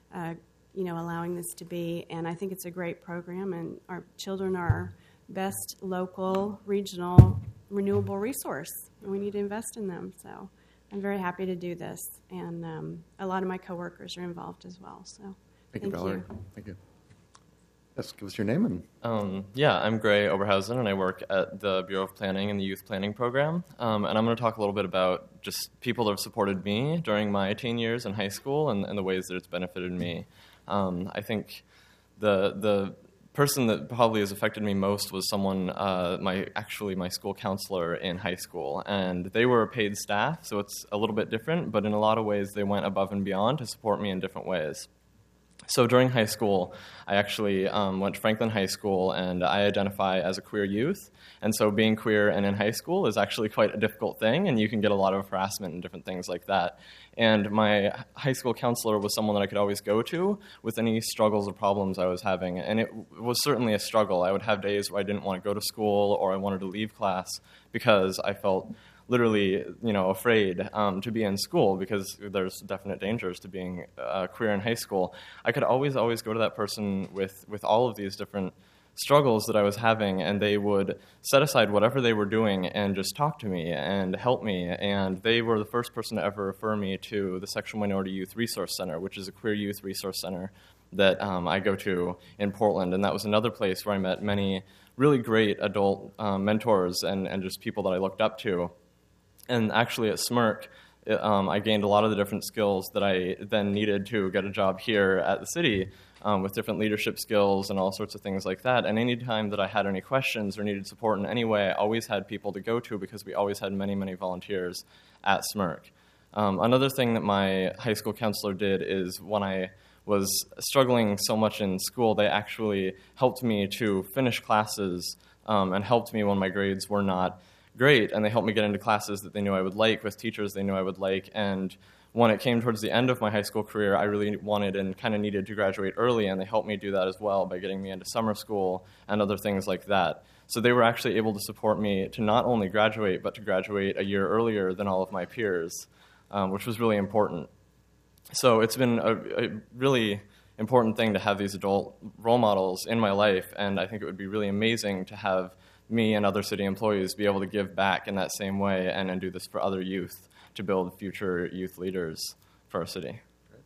allowing this to be. And I think it's a great program. And our children are our best local, regional, renewable resource. And we need to invest in them. So I'm very happy to do this, and a lot of my coworkers are involved as well. So, thank you, Valerie. Thank you. Yes, give us your name and. I'm Gray Oberhausen, and I work at the Bureau of Planning and the Youth Planning Program. And I'm going to talk a little bit about just people that have supported me during my teen years in high school and the ways that it's benefited me. I think the person that probably has affected me most was someone, my school counselor in high school. And they were paid staff, so it's a little bit different, but in a lot of ways they went above and beyond to support me in different ways. So during high school, I actually went to Franklin High School, and I identify as a queer youth. And so being queer and in high school is actually quite a difficult thing, and you can get a lot of harassment and different things like that. And my high school counselor was someone that I could always go to with any struggles or problems I was having. And it was certainly a struggle. I would have days where I didn't want to go to school, or I wanted to leave class because I felt literally, afraid to be in school because there's definite dangers to being queer in high school. I could always go to that person with all of these different struggles that I was having, and they would set aside whatever they were doing and just talk to me and help me. And they were the first person to ever refer me to the Sexual Minority Youth Resource Center, which is a queer youth resource center that I go to in Portland. And that was another place where I met many really great adult mentors and just people that I looked up to. And actually at SMERC, I gained a lot of the different skills that I then needed to get a job here at the city with different leadership skills and all sorts of things like that. And any time that I had any questions or needed support in any way, I always had people to go to because we always had many, many volunteers at SMERC. Another thing that my high school counselor did is when I was struggling so much in school, they actually helped me to finish classes and helped me when my grades were not great, and they helped me get into classes that they knew I would like with teachers they knew I would like. And when it came towards the end of my high school career, I really wanted and kind of needed to graduate early, and they helped me do that as well by getting me into summer school and other things like that. So they were actually able to support me to not only graduate, but to graduate a year earlier than all of my peers, which was really important. So it's been a really important thing to have these adult role models in my life, and I think it would be really amazing to have me and other city employees be able to give back in that same way and do this for other youth to build future youth leaders for our city.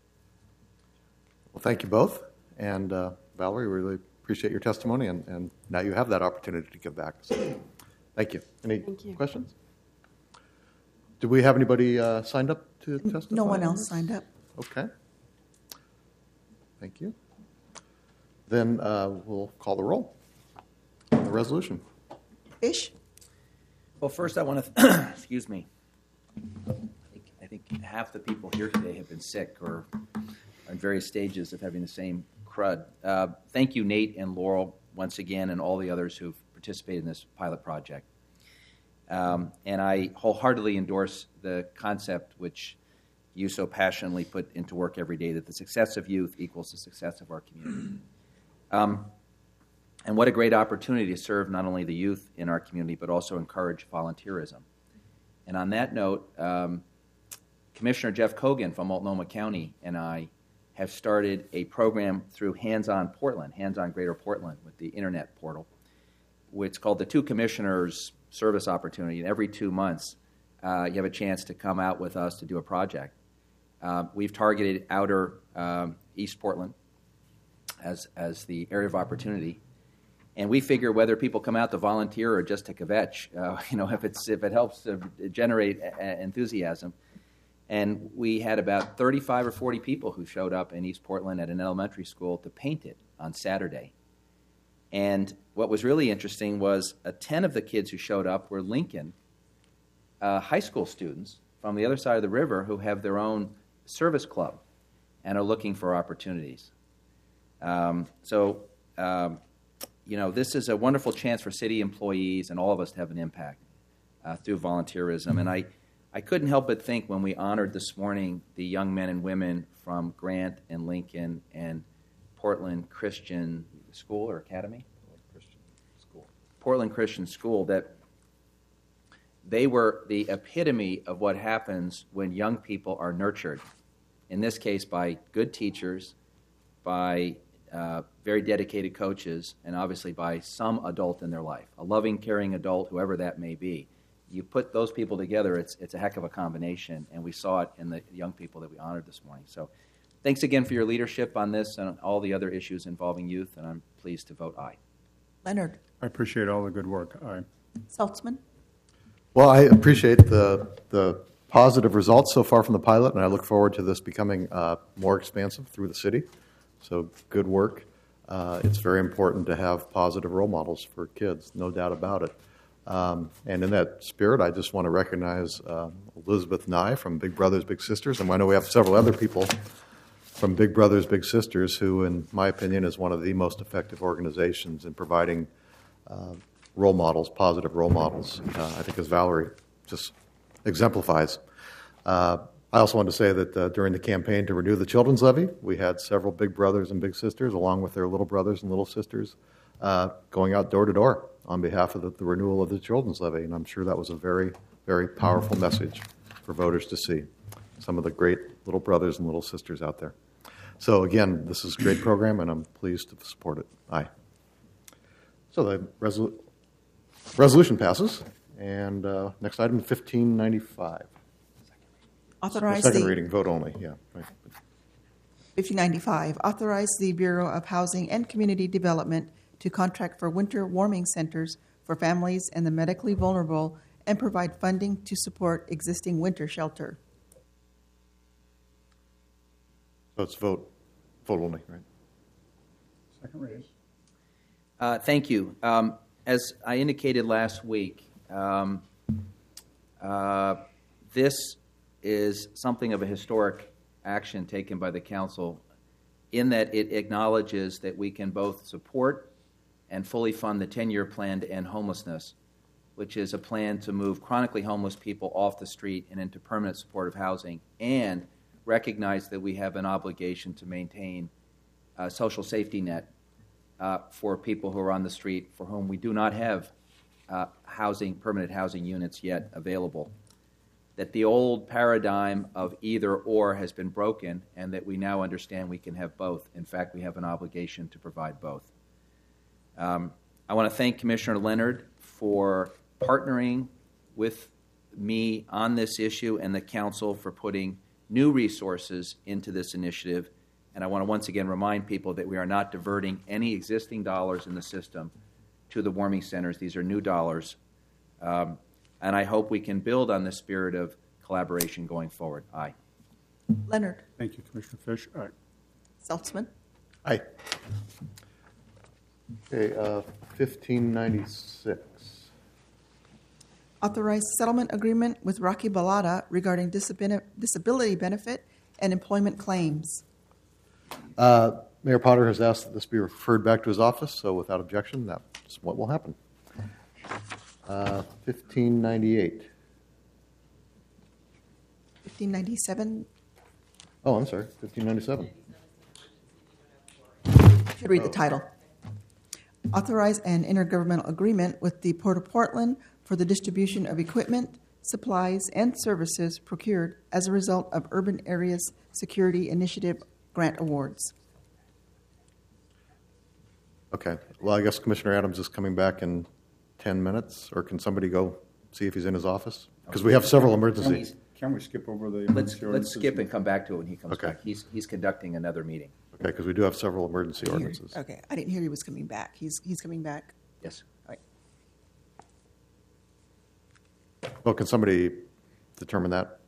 Well, thank you both. And Valerie, we really appreciate your testimony, and now you have that opportunity to give back. So thank you. Any questions? Did we have anybody signed up to testify? No one else signed up. Okay. Thank you. Then we'll call the roll on the resolution. Fish? Well, first I want to, excuse me. I think half the people here today have been sick or are in various stages of having the same crud. Thank you, Nate and Laurel, once again, and all the others who've participated in this pilot project. And I wholeheartedly endorse the concept which you so passionately put into work every day, that the success of youth equals the success of our community. And what a great opportunity to serve not only the youth in our community, but also encourage volunteerism. And on that note, Commissioner Jeff Kogan from Multnomah County and I have started a program through Hands On Portland, Hands On Greater Portland with the internet portal, it's called the Two Commissioners Service Opportunity, and every 2 months you have a chance to come out with us to do a project. We've targeted outer East Portland as the area of opportunity, and we figure whether people come out to volunteer or just to kvetch, if it helps to generate enthusiasm. And we had about 35 or 40 people who showed up in East Portland at an elementary school to paint it on Saturday. And what was really interesting was 10 of the kids who showed up were Lincoln high school students from the other side of the river who have their own service club and are looking for opportunities. This is a wonderful chance for city employees and all of us to have an impact through volunteerism. And I couldn't help but think when we honored this morning the young men and women from Grant and Lincoln and Portland Christian School or Academy? Portland Christian School, that they were the epitome of what happens when young people are nurtured, in this case by good teachers, by very dedicated coaches, and obviously by some adult in their life, a loving, caring adult, whoever that may be. You put those people together, it's a heck of a combination, and we saw it in the young people that we honored this morning. So thanks again for your leadership on this and all the other issues involving youth, and I'm pleased to vote aye. Leonard. I appreciate all the good work. Aye. Saltzman. Well, I appreciate the positive results so far from the pilot, and I look forward to this becoming more expansive through the city. So good work. It's very important to have positive role models for kids, no doubt about it. And in that spirit, I just want to recognize Elizabeth Nye from Big Brothers Big Sisters, and I know we have several other people from Big Brothers Big Sisters who, in my opinion, is one of the most effective organizations in providing role models, positive role models, I think, as Valerie just exemplifies. I also want to say that during the campaign to renew the Children's Levy, we had several Big Brothers and Big Sisters, along with their little brothers and little sisters, going out door to door on behalf of the renewal of the Children's Levy. And I'm sure that was a very, very powerful message for voters to see. Some of the great little brothers and little sisters out there. So again, this is a great program, and I'm pleased to support it. Aye. So the resolution passes. And next item, 1595. Authorize Second reading, vote only, yeah. Right. 1595, authorize the Bureau of Housing and Community Development to contract for winter warming centers for families and the medically vulnerable and provide funding to support existing winter shelter. So it's vote only, right? Second reading. Thank you. As I indicated last week, this is something of a historic action taken by the council in that it acknowledges that we can both support and fully fund the 10-year plan to end homelessness, which is a plan to move chronically homeless people off the street and into permanent supportive housing, and recognize that we have an obligation to maintain a social safety net for people who are on the street for whom we do not have permanent housing units yet available. That the old paradigm of either or has been broken, and that we now understand we can have both. In fact, we have an obligation to provide both. I want to thank Commissioner Leonard for partnering with me on this issue and the council for putting new resources into this initiative. And I want to once again remind people that we are not diverting any existing dollars in the system to the warming centers. These are new dollars. And I hope we can build on this spirit of collaboration going forward. Aye. Leonard. Thank you, Commissioner Fish. Aye. Saltzman. Aye. Okay, 1596. Authorize settlement agreement with Rocky Balata regarding disability benefit and employment claims. Mayor Potter has asked that this be referred back to his office, so without objection, that's what will happen. 1598. 1597. Oh, I'm sorry, 1597. Should read the title. Authorize an intergovernmental agreement with the Port of Portland for the distribution of equipment, supplies, and services procured as a result of Urban Areas Security Initiative grant awards. Okay. Well, I guess Commissioner Adams is coming back and 10 minutes, or can somebody go see if he's in his office? Because we have several emergencies. Can we skip over the Let's skip and come back to it when he comes back. He's conducting another meeting. Okay, because we do have several emergency ordinances. Okay, I didn't hear he was coming back. He's coming back. Yes. All right. Well, can somebody determine that?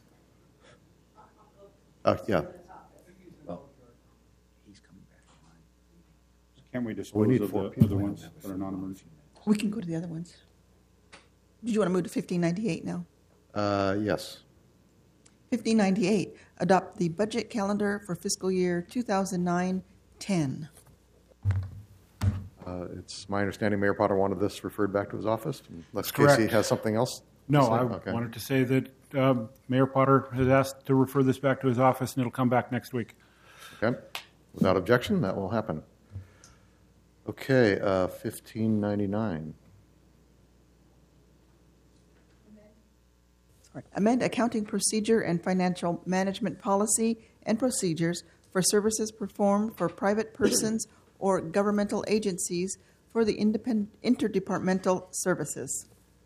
Yeah. Well, he's coming back. Can we We dispose need of 4 the people. other ones that are non-emergency? We can go to the other ones. Did you want to move to 1598 now? Yes. 1598, adopt the budget calendar for fiscal year 2009-10. It's my understanding Mayor Potter wanted this referred back to his office, unless Correct. Casey has something else. No, to say? I Okay. wanted to say that Mayor Potter has asked to refer this back to his office, and it'll come back next week. Okay. Without objection, that will happen. Okay, 1599. Amend accounting procedure and financial management policy and procedures for services performed for private persons or governmental agencies for the interdepartmental services.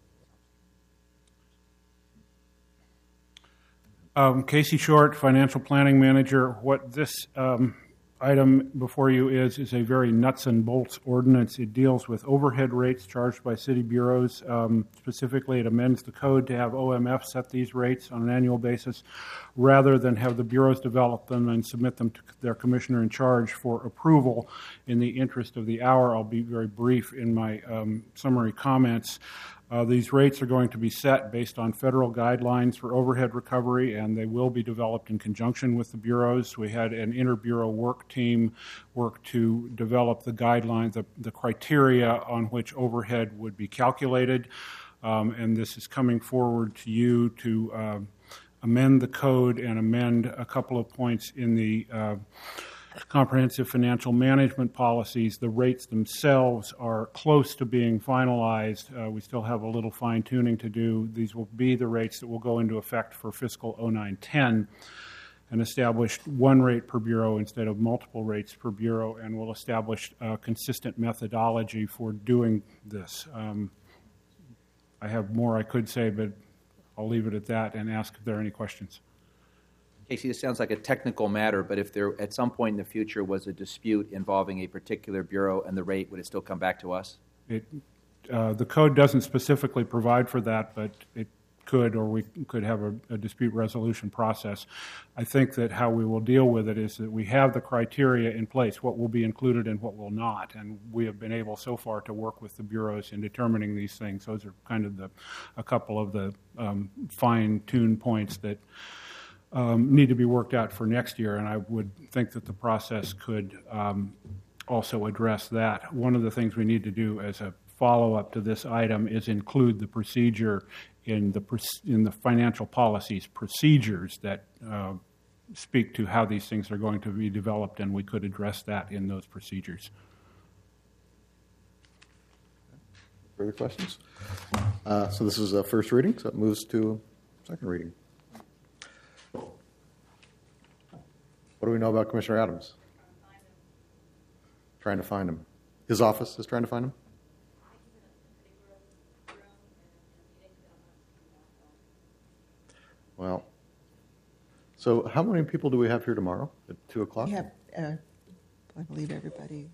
Casey Short, Financial Planning Manager. What this item before you is a very nuts and bolts ordinance. It deals with overhead rates charged by city bureaus. Specifically, it amends the code to have OMF set these rates on an annual basis rather than have the bureaus develop them and submit them to their commissioner in charge for approval. In the interest of the hour, I'll be very brief in my summary comments. These rates are going to be set based on federal guidelines for overhead recovery, and they will be developed in conjunction with the bureaus. We had an inter-bureau work team work to develop the guidelines, the criteria on which overhead would be calculated, and this is coming forward to you to amend the code and amend a couple of points in the comprehensive financial management policies. The rates themselves are close to being finalized. We still have a little fine-tuning to do. These will be the rates that will go into effect for fiscal 09-10 and establish one rate per bureau instead of multiple rates per bureau, and will establish a consistent methodology for doing this. I have more I could say, but I'll leave it at that and ask if there are any questions. Casey, this sounds like a technical matter, but if there at some point in the future was a dispute involving a particular bureau and the rate, would it still come back to us? The code doesn't specifically provide for that, but it could, or we could have a dispute resolution process. I think that how we will deal with it is that we have the criteria in place, what will be included and what will not, and we have been able so far to work with the bureaus in determining these things. Those are kind of a couple of the fine-tuned points that need to be worked out for next year, and I would think that the process could also address that. One of the things we need to do as a follow-up to this item is include the procedure in the financial policies procedures that speak to how these things are going to be developed, and we could address that in those procedures. Further questions? So this is a first reading, so it moves to second reading. What do we know about Commissioner Adams? Trying to find him. His office is trying to find him? Well, so how many people do we have here tomorrow at 2 o'clock? We have, I believe, everybody.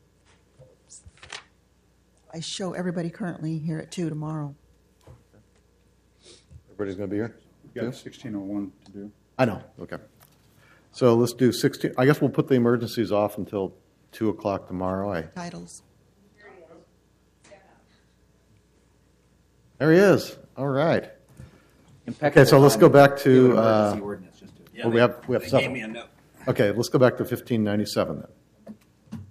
I show everybody currently here at 2 tomorrow. Everybody's going to be here? We've got 1601 to do. I know, okay. So let's do 16. I guess we'll put the emergencies off until 2 o'clock tomorrow. Titles. There he is. All right. Impeccable Okay, so let's go back to. emergency ordinance, just to- well, we have they several. gave me a note. Okay, let's go back to 1597 then.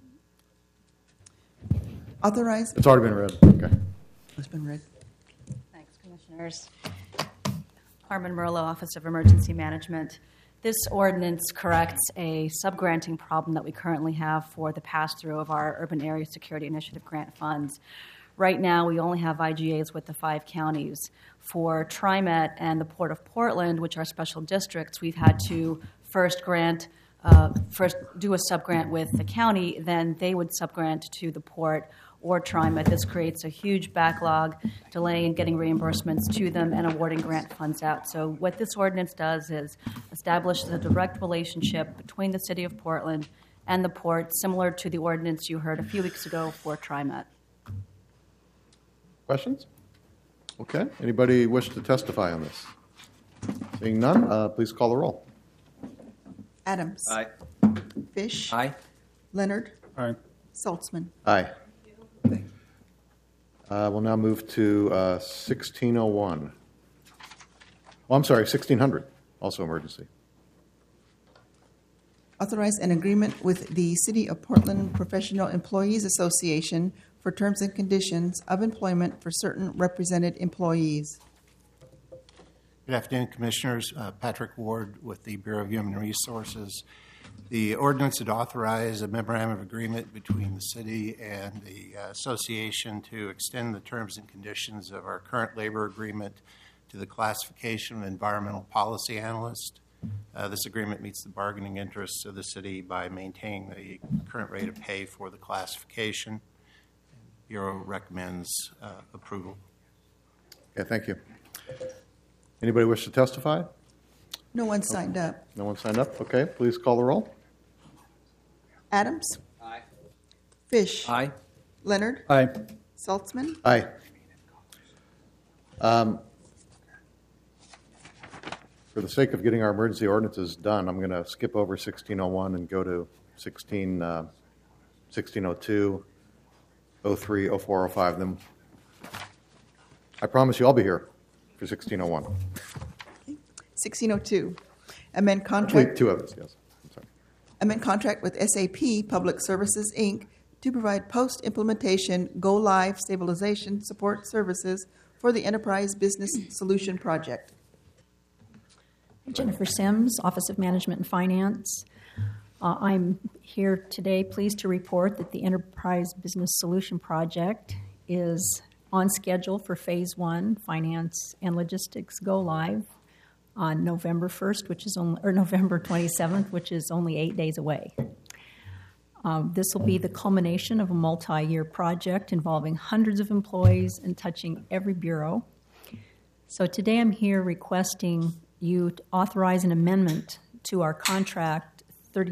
Authorize. It's already been read. Okay. It's been read. Thanks, Commissioners. Carmen Murillo, Office of Emergency Management. This ordinance corrects a subgranting problem that we currently have for the pass-through of our Urban Area Security Initiative grant funds. Right now, we only have IGAs with the 5 counties. For TriMet and the Port of Portland, which are special districts, we've had to first do a subgrant with the county, then they would subgrant to the port or TriMet. This creates a huge backlog, delaying in getting reimbursements to them and awarding grant funds out. So what this ordinance does is establish the direct relationship between the City of Portland and the port, similar to the ordinance you heard a few weeks ago for TriMet. Questions? Okay. Anybody wish to testify on this? Seeing none, please call the roll. Adams. Aye. Fish. Aye. Leonard. Aye. Saltzman. Aye. We'll now move to 1601. Oh, I'm sorry, 1600, also emergency. Authorize an agreement with the City of Portland Professional Employees Association for terms and conditions of employment for certain represented employees. Good afternoon, Commissioners. Patrick Ward with the Bureau of Human Resources. The ordinance would authorize a memorandum of agreement between the city and the association to extend the terms and conditions of our current labor agreement to the classification of environmental policy analyst. This agreement meets the bargaining interests of the city by maintaining the current rate of pay for the classification. The Bureau recommends approval. Okay, thank you. Anybody wish to testify? No one signed up. No one signed up? Okay, please call the roll. Adams. Aye. Fish. Aye. Leonard. Aye. Saltzman. Aye. For the sake of getting our emergency ordinances done, I'm going to skip over 1601 and go to 1602, 03, 04, 05. Then I promise you I'll be here for 1601. 1602. Amend contract. Wait, two others, yes. I'm sorry. Amend contract with SAP Public Services, Inc. to provide post-implementation go-live stabilization support services for the Enterprise Business Solution Project. Jennifer Sims, Office of Management and Finance. I'm here today pleased to report that the Enterprise Business Solution Project is on schedule for Phase 1, Finance and Logistics Go Live on November 1st, November 27th, which is only 8 days away. This will be the culmination of a multi-year project involving hundreds of employees and touching every bureau. So today I'm here requesting you to authorize an amendment to our contract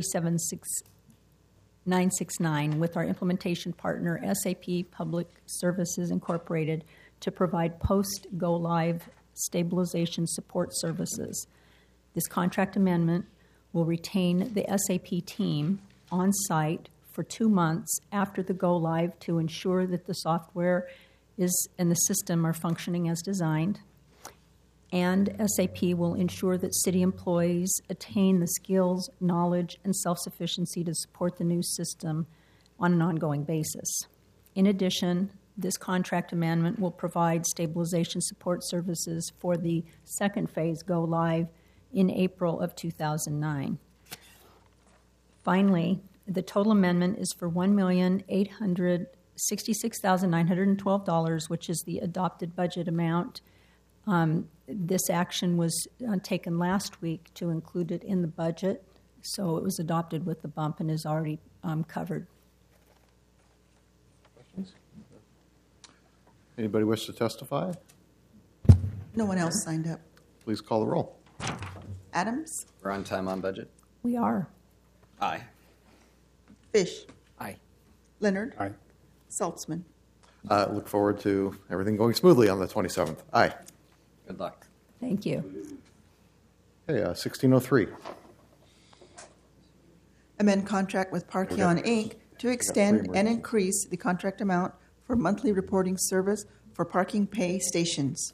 37969 with our implementation partner, SAP Public Services Incorporated, to provide post-go-live stabilization support services. This contract amendment will retain the SAP team on site for 2 months after the go-live to ensure that the software and the system are functioning as designed. And SAP will ensure that city employees attain the skills, knowledge, and self-sufficiency to support the new system on an ongoing basis. In addition, this contract amendment will provide stabilization support services for the second phase go live in April of 2009. Finally, the total amendment is for $1,866,912, which is the adopted budget amount. This action was taken last week to include it in the budget, so it was adopted with the bump and is already covered. Questions? Anybody wish to testify? No one else signed up. Please call the roll. Adams. We're on time on budget. We are. Aye. Fish. Aye. Leonard. Aye. Saltzman. Look forward to everything going smoothly on the 27th. Aye. Good luck. Thank you. Okay, 1603. Amend contract with Parkion, Inc. to extend and increase the contract amount for monthly reporting service for parking pay stations.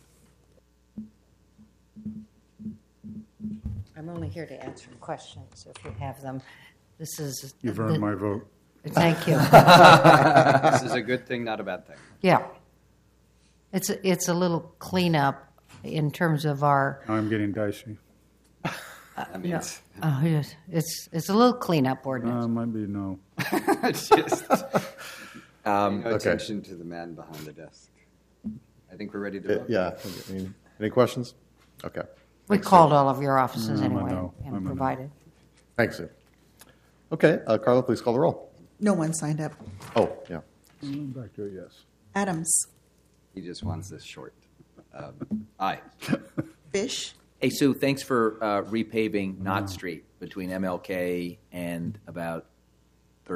I'm only here to answer questions if you have them. This is... You've earned my vote. Thank you. This is a good thing, not a bad thing. Yeah. It's a little cleanup in terms of our... I'm getting dicey. That means... No. Oh, yes. It's a little cleanup ordinance. Might be no. Just pay no attention to the man behind the desk. I think we're ready to vote. Yeah. Any questions? Okay. We called all of your offices anyway and I'm provided. Thanks, Sue. Okay, Carla, please call the roll. No one signed up. Oh, yeah. Back to a yes. Adams. He just wants this short. Aye. Fish. Hey, Sue, thanks for repaving Knott Street between MLK and about